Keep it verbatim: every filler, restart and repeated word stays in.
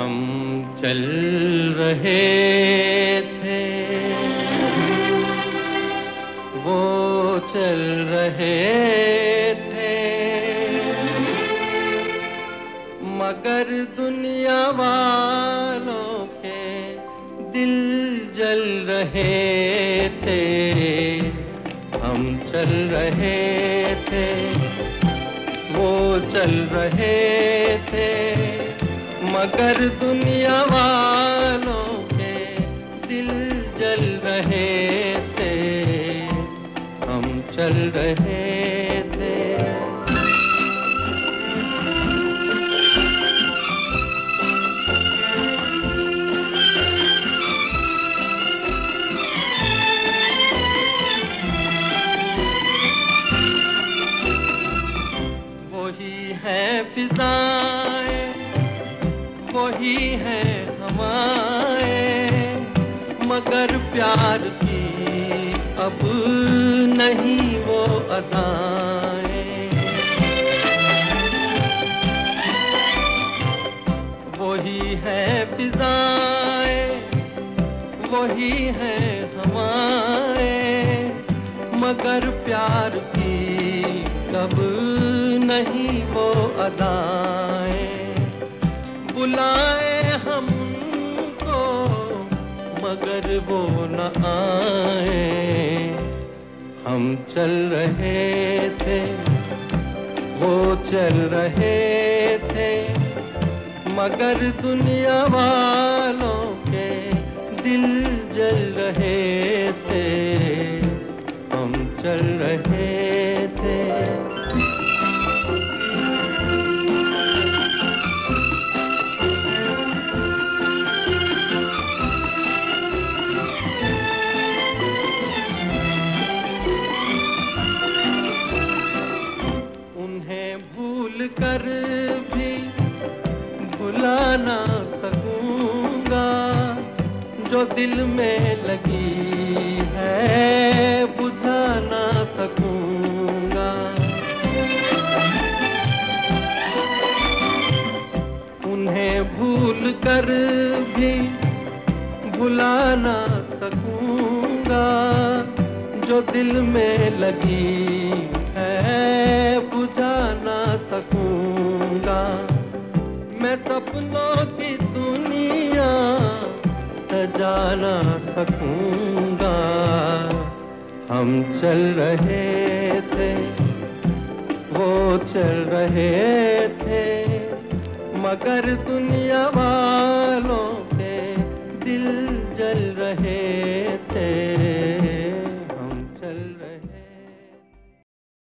हम चल रहे थे, वो चल रहे थे, मगर दुनिया वालों के दिल जल रहे थे। हम चल रहे थे, वो चल रहे थे, मगर दुनिया वालों के दिल जल रहे थे। हम चल रहे थे। वही है फिजाएं, वही है हवाएं, मगर प्यार की अब नहीं वो अदाएं। वही है फिजाएं, वही है हवाएं, मगर प्यार की कब नहीं वो अदाएं। बुलाए हमको मगर वो न आए। हम चल रहे थे, वो चल रहे थे, मगर दुनिया वालों के दिल जल रहे थे। हम चल रहे थे। कर भी भुला ना सकूंगा, जो दिल में लगी है बुझा ना सकूंगा। उन्हें भूल कर भी भुला ना सकूंगा, जो दिल में लगी है बुझा ना सकूंगा। मैं सपनों की दुनिया सजा ना सकूंगा। हम चल रहे थे, वो चल रहे थे, मगर दुनिया वालों के दिल जल रहे